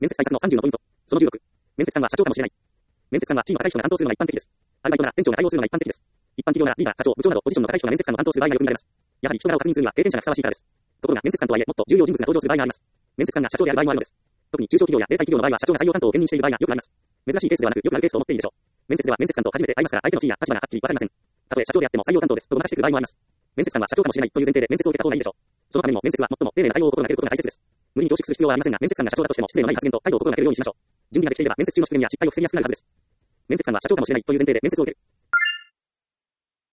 面接対策の30のポイント。その16。面接官は社長かもしれない。面接官はチームの高い人が担当するのが一般的です。アルバイトなら店長が対応するのが一般的です。一般企業ならリーダー、課長、部長などポジションの高い人が面接官を担当する場合がよく見られます。やはり人柄を確認するには経験者がふさわしいからです。ところが面接官とはいえもっと重要人物が登場する場合があります。面接官が社長である場合もあるのです。特に中小企業や零細企業の場合は社長が採用担当を兼任している場合がよくあります。珍しいケースではなくよくあるケースと思っていいでしょう。面接では面接官と初めて会いますから相手の地位や立場がはっきりわかりません。たとえ社長であっても採用担当ですとごまかしてくる場合もあります。面接官は社長かもしれないという前提で面接を受けた方がいいでしょう。そのためにも面接は最も丁寧な対応を心がけることが大切です。無理に凝縮する必要はありませんが、面接官が社長だとしても失礼のない発言と態度を心がけるようにしましょう。準備ができていれば面接中の失言や失敗を防ぎやすくなるはずです。面接官は社長かもしれないという前提で面接を受ける。